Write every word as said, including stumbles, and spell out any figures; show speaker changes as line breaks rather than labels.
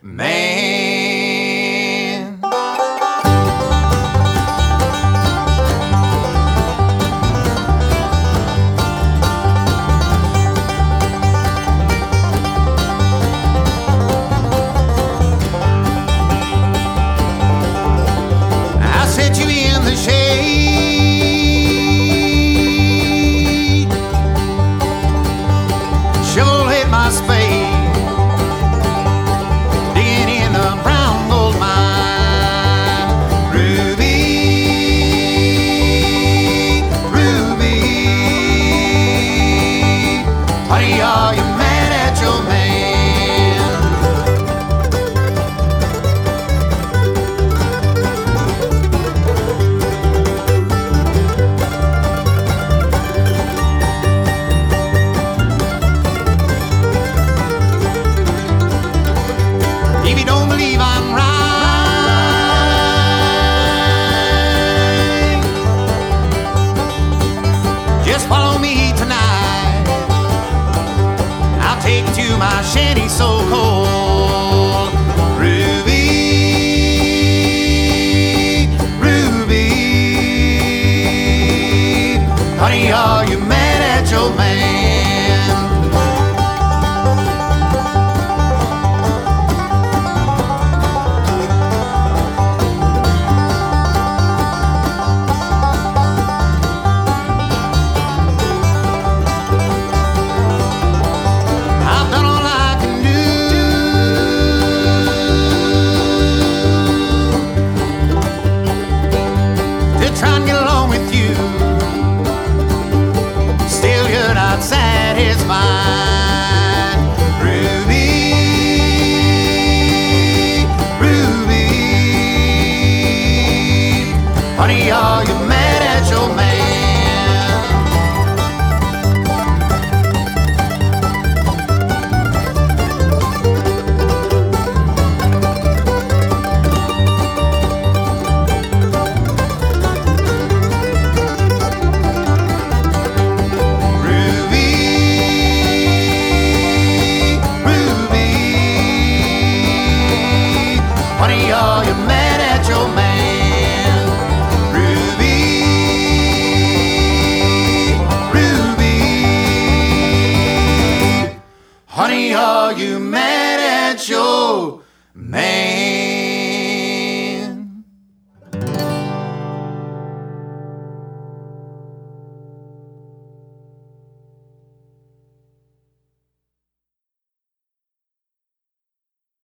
man. I set you in the shade, shovel hit my spade, digging in the brown gold mine. Ruby, Ruby, honey, are you mad at your man? If you don't believe I'm right, just follow me tonight. I'll take you to my shanty so cold. Ruby, Ruby, honey, are you mad at your man? I've done all I can do to try and get along with you. Still, you're not satisfied. Ruby, Ruby, honey, are you mad at your man?